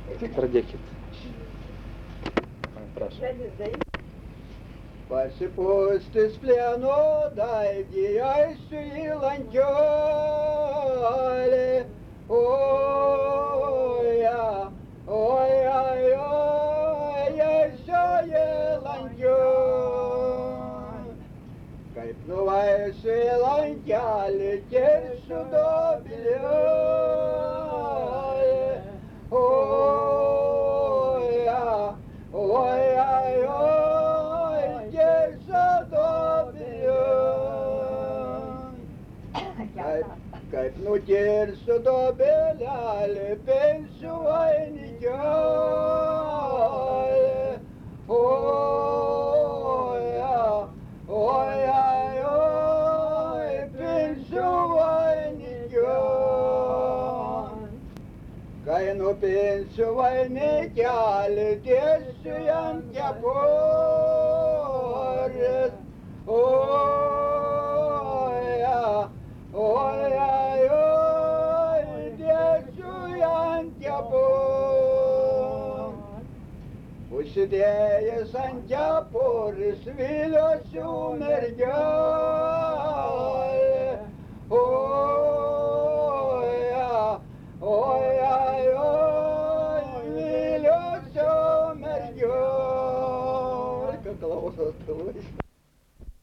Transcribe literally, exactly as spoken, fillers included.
Pradėkit. Prašau. Pasipūstis plieno daigį, eisiu į lankiolį. Oja, oja, oja, eisiu į lankiolį. Kaip nuvaisiu į lankelį, kirsiu dobilį. Oja, oja, oja, kirsiu dobilį. Kaip, kaip nukirsiu dobelelį, pinsiu vainikelį. Oja, oja, oja, pinsiu vainikelį. Kai nupinsiu vainikelį, dėsiu ant kepurės. Oja, oja, oja, dėsiu ant kepurės. Užsidėjęs ant kepurės viliosiu mergelę.